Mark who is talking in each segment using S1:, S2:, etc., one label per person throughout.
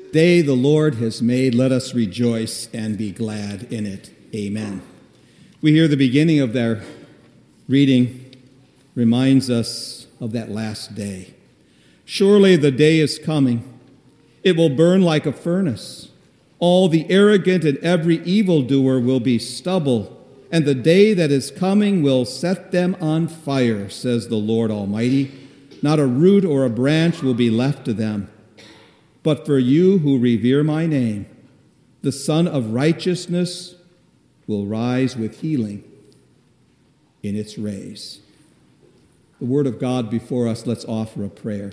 S1: Day the Lord has made, let us rejoice and be glad in it. Amen. We hear the beginning of their reading reminds us of that last day. Surely the day is coming. It will burn like a furnace. All the arrogant and every evildoer will be stubble, and the day that is coming will set them on fire, says the Lord Almighty. Not a root or a branch will be left to them. But for you who revere my name, the Son of Righteousness will rise with healing in its rays. The word of God before us, let's offer a prayer.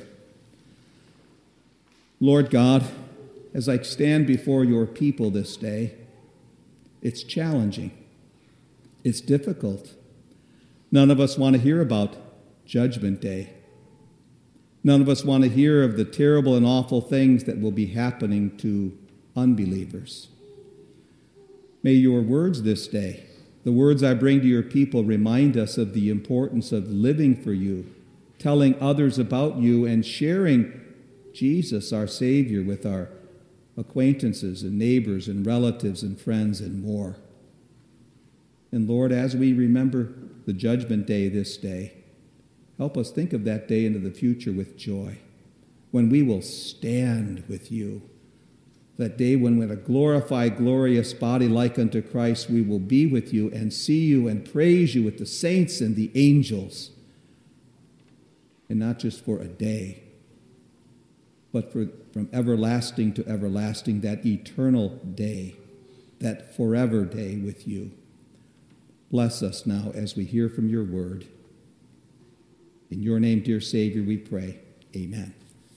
S1: Lord God, as I stand before your people this day, it's challenging. It's difficult. None of us want to hear about Judgment Day. None of us want to hear of the terrible and awful things that will be happening to unbelievers. May your words this day, the words I bring to your people, remind us of the importance of living for you, telling others about you, and sharing Jesus, our Savior, with our acquaintances and neighbors and relatives and friends and more. And Lord, as we remember the Judgment Day this day, help us think of that day into the future with joy, when we will stand with you. That day when with a glorified, glorious body like unto Christ, we will be with you and see you and praise you with the saints and the angels. And not just for a day, but from everlasting to everlasting, that eternal day, that forever day with you. Bless us now as we hear from your word. In your name, dear Savior, we pray. Amen.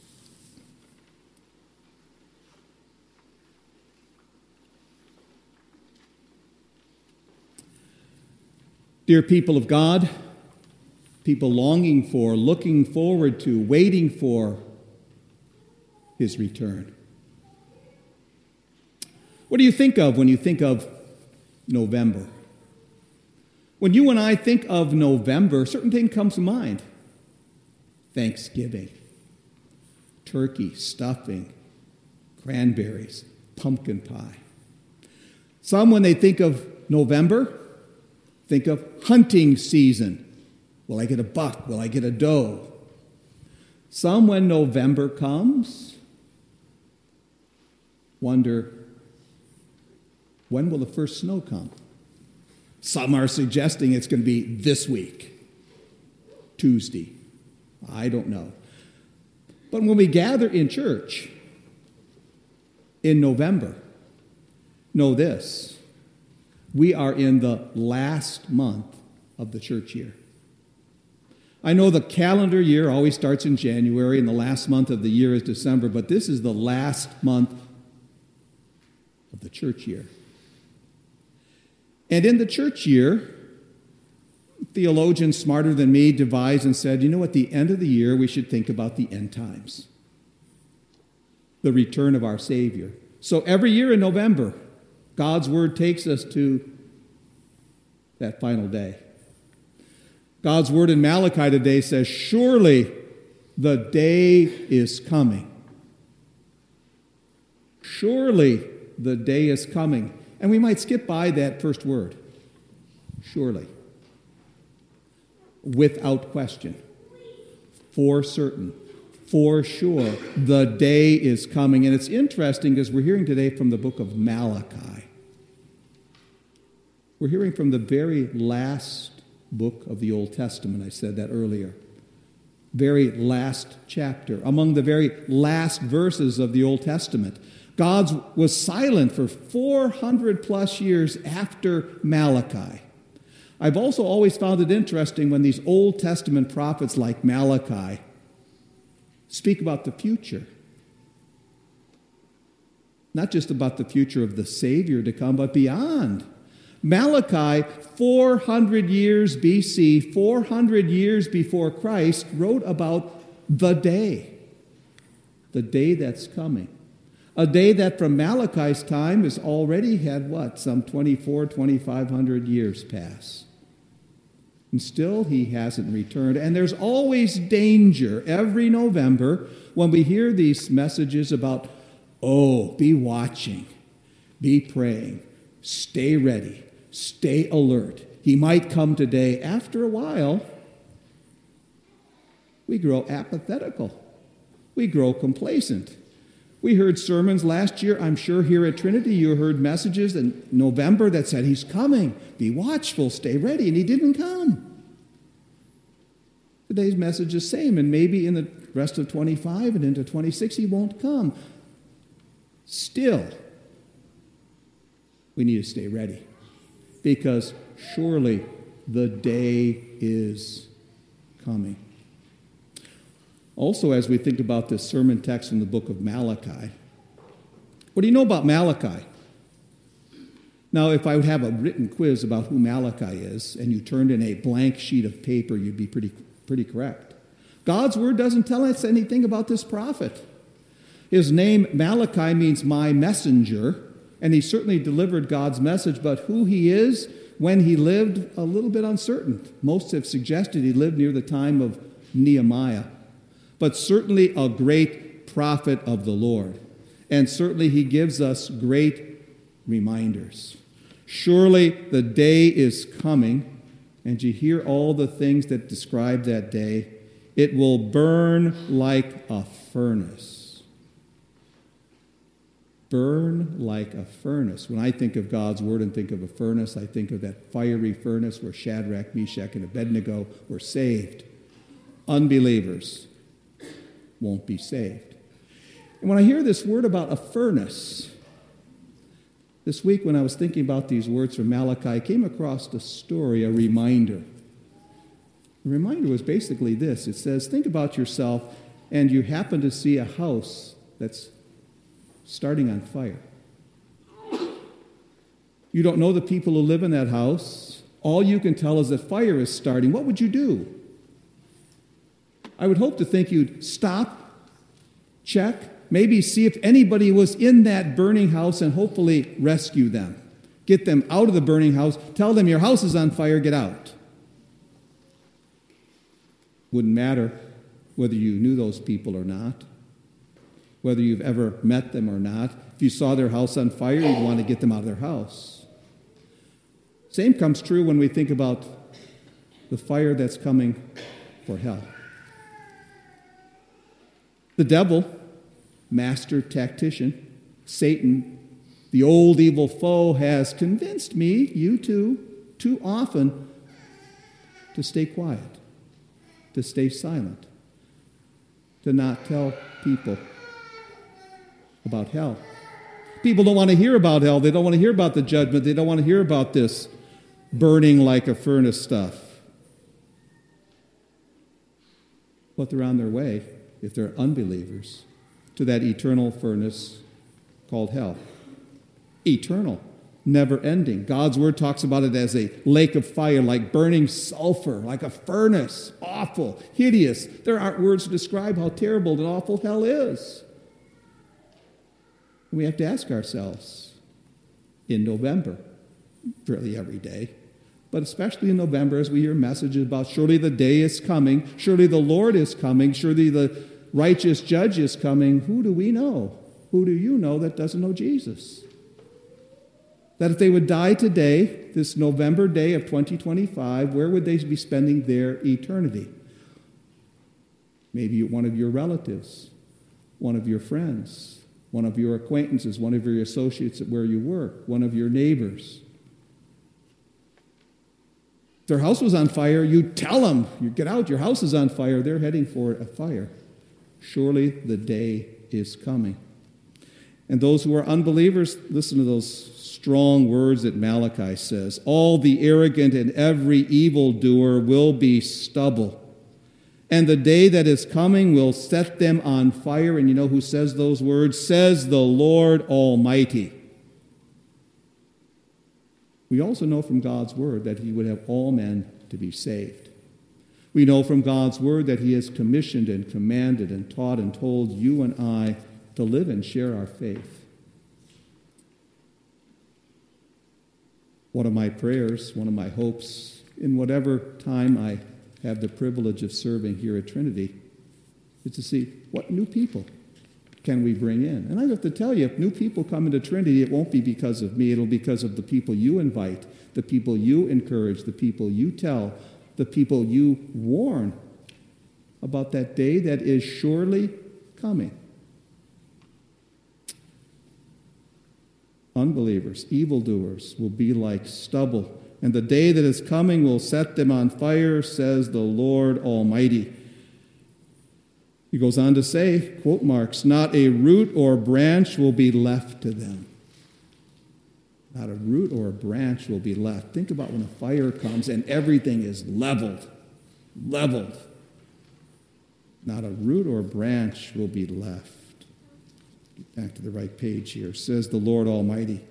S1: Dear people of God, people longing for, looking forward to, waiting for his return. What do you think of when you think of November? When you and I think of November, a certain thing comes to mind. Thanksgiving, turkey, stuffing, cranberries, pumpkin pie. Some, when they think of November, think of hunting season. Will I get a buck? Will I get a doe? Some, when November comes, wonder, when will the first snow come? Some are suggesting it's going to be this week, Tuesday. I don't know. But when we gather in church in November, know this: we are in the last month of the church year. I know the calendar year always starts in January and the last month of the year is December, but this is the last month of the church year. And in the church year, theologians smarter than me devised and said, at the end of the year, we should think about the end times, the return of our Savior. So every year in November, God's word takes us to that final day. God's word in Malachi today says, surely the day is coming. Surely the day is coming. And we might skip by that first word, surely. Without question, for certain, for sure, the day is coming. And it's interesting because we're hearing today from the book of Malachi. We're hearing from the very last book of the Old Testament. I said that earlier. Very last chapter, among the very last verses of the Old Testament. God was silent for 400 plus years after Malachi. I've also always found it interesting when these Old Testament prophets like Malachi speak about the future. Not just about the future of the Savior to come, but beyond. Malachi, 400 years BC, 400 years before Christ, wrote about the day that's coming. A day that from Malachi's time has already had, some 2,500 years pass. And still he hasn't returned. And there's always danger every November when we hear these messages about Oh, be watching, be praying, stay ready, stay alert. He might come today. After a while, we grow apathetical. We grow complacent. We heard sermons last year, I'm sure here at Trinity, you heard messages in November that said, he's coming. Be watchful, stay ready, and he didn't come. Today's message is the same, and maybe in the rest of 25 and into 26, he won't come. Still, we need to stay ready, because surely the day is coming. Also, as we think about this sermon text from the book of Malachi, what do you know about Malachi? Now, if I would have a written quiz about who Malachi is, and you turned in a blank sheet of paper, you'd be pretty correct. God's word doesn't tell us anything about this prophet. His name, Malachi, means my messenger, and he certainly delivered God's message, but who he is, when he lived, a little bit uncertain. Most have suggested he lived near the time of Nehemiah, but certainly a great prophet of the Lord. And certainly he gives us great reminders. Surely the day is coming, and you hear all the things that describe that day. It will burn like a furnace. Burn like a furnace. When I think of God's word and think of a furnace, I think of that fiery furnace where Shadrach, Meshach, and Abednego were saved. Unbelievers won't be saved. And when I hear this word about a furnace, this week when I was thinking about these words from Malachi, I came across a story, a reminder. The reminder was basically this. It says, think about yourself and you happen to see a house that's starting on fire. You don't know the people who live in that house. All you can tell is that fire is starting. What would you do? I would hope to think you'd stop, check, maybe see if anybody was in that burning house and hopefully rescue them. Get them out of the burning house. Tell them your house is on fire, get out. Wouldn't matter whether you knew those people or not, whether you've ever met them or not. If you saw their house on fire, you'd want to get them out of their house. Same comes true when we think about the fire that's coming for hell. The devil, master tactician, Satan, the old evil foe, has convinced me, you too often, to stay quiet, to stay silent, to not tell people about hell. People don't want to hear about hell. They don't want to hear about the judgment. They don't want to hear about this burning like a furnace stuff. But they're on their way, if they're unbelievers, to that eternal furnace called hell. Eternal, never-ending. God's word talks about it as a lake of fire, like burning sulfur, like a furnace. Awful, hideous. There aren't words to describe how terrible and awful hell is. We have to ask ourselves, in November, really every day, but especially in November as we hear messages about surely the day is coming, surely the Lord is coming, surely the righteous judge is coming. Who do we know? Who do you know that doesn't know Jesus? That if they would die today, this November day of 2025, where would they be spending their eternity? Maybe one of your relatives, one of your friends, one of your acquaintances, one of your associates at where you work, one of your neighbors. If their house was on fire, you tell them, you get out, your house is on fire, they're heading for a fire. Surely the day is coming. And those who are unbelievers, listen to those strong words that Malachi says. All the arrogant and every evildoer will be stubble. And the day that is coming will set them on fire. And you know who says those words? Says the Lord Almighty. We also know from God's word that he would have all men to be saved. We know from God's word that he has commissioned and commanded and taught and told you and I to live and share our faith. One of my prayers, one of my hopes, in whatever time I have the privilege of serving here at Trinity, is to see what new people can we bring in? And I have to tell you, if new people come into Trinity, it won't be because of me. It'll be because of the people you invite, the people you encourage, the people you tell, the people you warn about that day that is surely coming. Unbelievers, evildoers will be like stubble, and the day that is coming will set them on fire, says the Lord Almighty. He goes on to say, quote marks, not a root or branch will be left to them. Not a root or a branch will be left. Think about when a fire comes and everything is leveled. Leveled. Not a root or a branch will be left. Get back to the right page here. Says the Lord Almighty.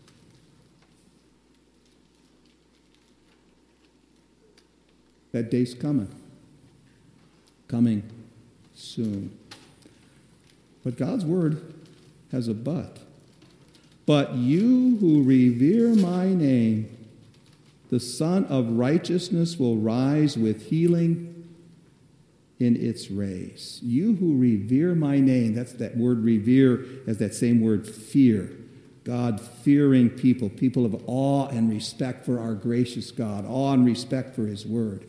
S1: That day's coming. Coming soon. But God's word has a but. But you who revere my name, the Son of Righteousness will rise with healing in its rays. You who revere my name, that's that word revere as that same word fear. God-fearing people, people of awe and respect for our gracious God, awe and respect for his word.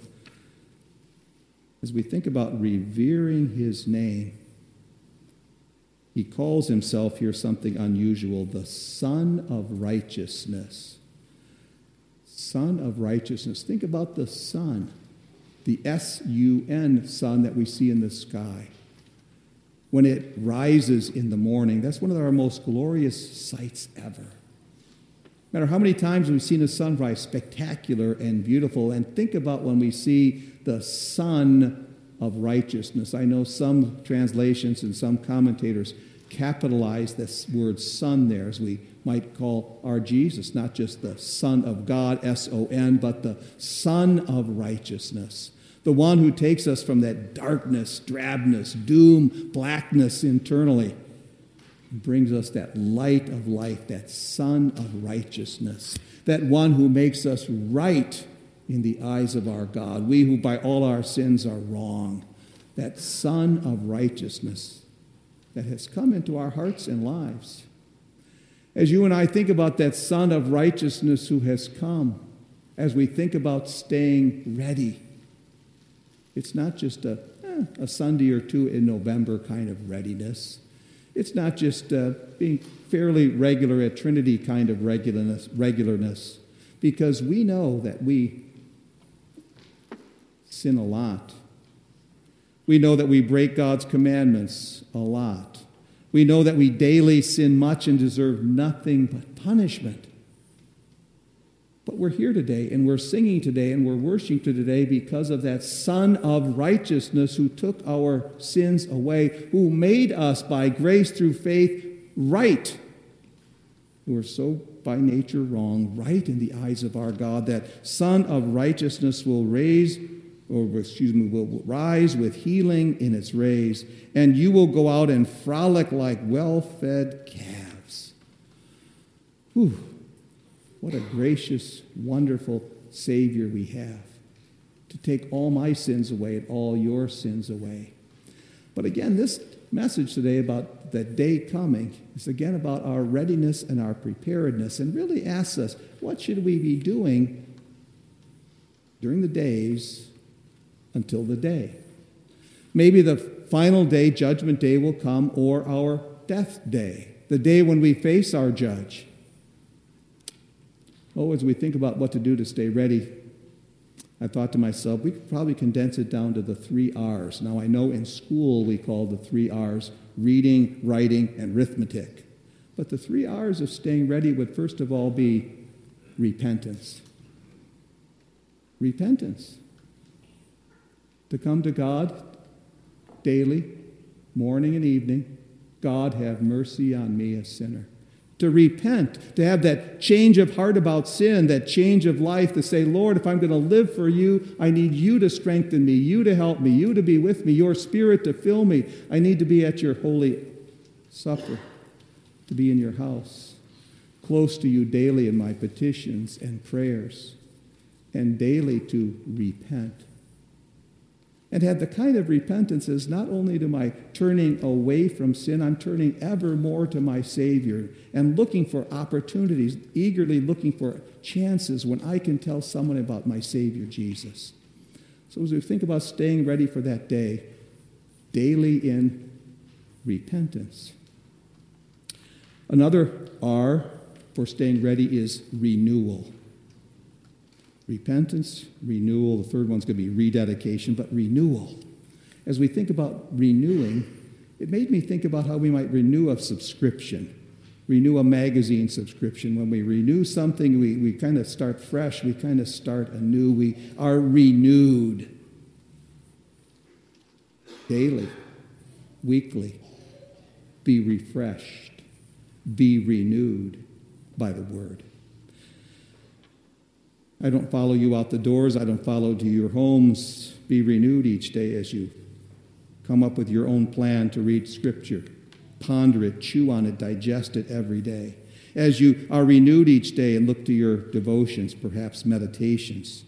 S1: As we think about revering his name, he calls himself here something unusual, the Son of Righteousness. Son of Righteousness. Think about the sun, the S-U-N sun that we see in the sky. When it rises in the morning, that's one of our most glorious sights ever. No matter how many times we've seen a sunrise, spectacular and beautiful, and think about when we see the Son of Righteousness. I know some translations and some commentators capitalize this word son there, as we might call our Jesus, not just the Son of God, S-O-N, but the Son of Righteousness, the one who takes us from that darkness, drabness, doom, blackness internally, and brings us that light of life, that Son of Righteousness, that one who makes us right in the eyes of our God, we who by all our sins are wrong, that Son of Righteousness that has come into our hearts and lives. As you and I think about that Son of Righteousness who has come, as we think about staying ready, it's not just a Sunday or two in November kind of readiness. It's not just being fairly regular at Trinity kind of regularness, because we know that we sin a lot. We know that we break God's commandments a lot. We know that we daily sin much and deserve nothing but punishment. But we're here today, and we're singing today, and we're worshiping today because of that Son of Righteousness who took our sins away, who made us by grace through faith right. Who are so by nature wrong, right in the eyes of our God. That Son of Righteousness will will rise with healing in its rays, and you will go out and frolic like well-fed calves. Whew. What a gracious, wonderful Savior we have to take all my sins away and all your sins away. But again, this message today about the day coming is again about our readiness and our preparedness, and really asks us, what should we be doing during the days until the day? Maybe the final day, Judgment Day, will come, or our death day, the day when we face our judge. Oh, as we think about what to do to stay ready, I thought to myself, we could probably condense it down to the 3 R's. Now, I know in school we call the 3 R's reading, writing, and arithmetic. But the 3 R's of staying ready would first of all be repentance. Repentance. To come to God daily, morning and evening, God, have mercy on me, a sinner. To repent, to have that change of heart about sin, that change of life, to say, Lord, if I'm going to live for you, I need you to strengthen me, you to help me, you to be with me, your Spirit to fill me. I need to be at your holy supper, to be in your house, close to you daily in my petitions and prayers, and daily to repent. and have the kind of repentance as not only to my turning away from sin, I'm turning ever more to my Savior and looking for opportunities, eagerly looking for chances when I can tell someone about my Savior, Jesus. So as we think about staying ready for that day, daily in repentance. Another R for staying ready is renewal. Repentance, renewal. The third one's going to be rededication, but renewal. As we think about renewing, it made me think about how we might renew a subscription, renew a magazine subscription. When we renew something, we kind of start fresh. We kind of start anew. We are renewed daily, weekly. Be refreshed. Be renewed by the Word. I don't follow you out the doors. I don't follow to your homes. Be renewed each day as you come up with your own plan to read Scripture. Ponder it, chew on it, digest it every day. As you are renewed each day and look to your devotions, perhaps meditations.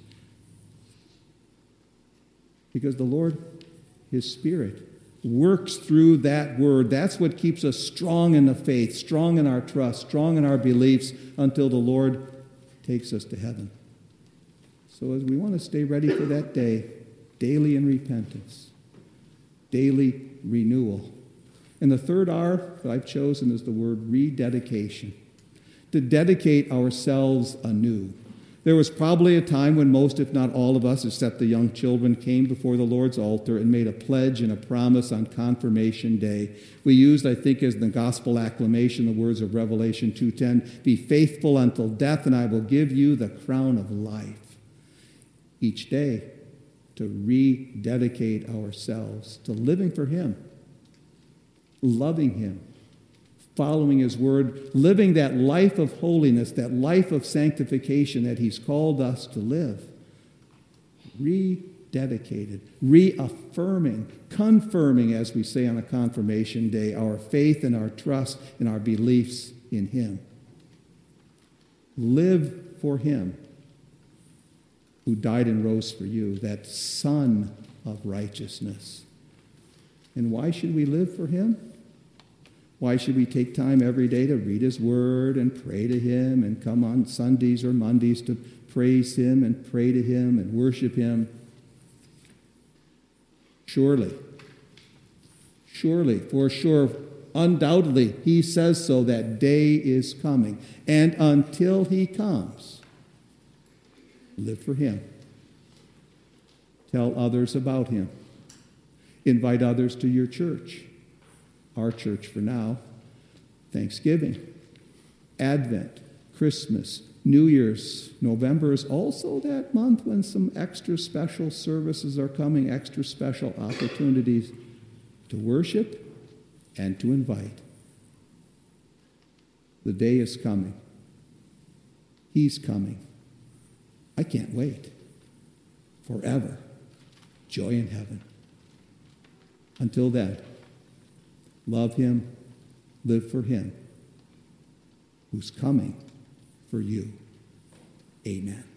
S1: Because the Lord, His Spirit, works through that Word. That's what keeps us strong in the faith, strong in our trust, strong in our beliefs until the Lord takes us to heaven. So as we want to stay ready for that day, daily in repentance, daily renewal. And the third R that I've chosen is the word rededication. To dedicate ourselves anew. There was probably a time when most, if not all of us, except the young children, came before the Lord's altar and made a pledge and a promise on Confirmation Day. We used, I think, as the gospel acclamation, the words of Revelation 2:10, "Be faithful until death, and I will give you the crown of life." Each day, to rededicate ourselves to living for Him, loving Him, following His Word, living that life of holiness, that life of sanctification that He's called us to live. Rededicated, reaffirming, confirming, as we say on a Confirmation Day, our faith and our trust and our beliefs in Him. Live for Him, who died and rose for you, that Son of righteousness. And why should we live for Him? Why should we take time every day to read His Word and pray to Him and come on Sundays or Mondays to praise Him and pray to Him and worship Him? Surely, for sure, undoubtedly, He says so, that day is coming. And until He comes, live for Him. Tell others about Him. Invite others to your church. Our church for now. Thanksgiving, Advent, Christmas, New Year's. November is also that month when some extra special services are coming, extra special opportunities to worship and to invite. The day is coming. He's coming. I can't wait. Forever. Joy in heaven. Until then, love Him, live for Him, who's coming for you. Amen.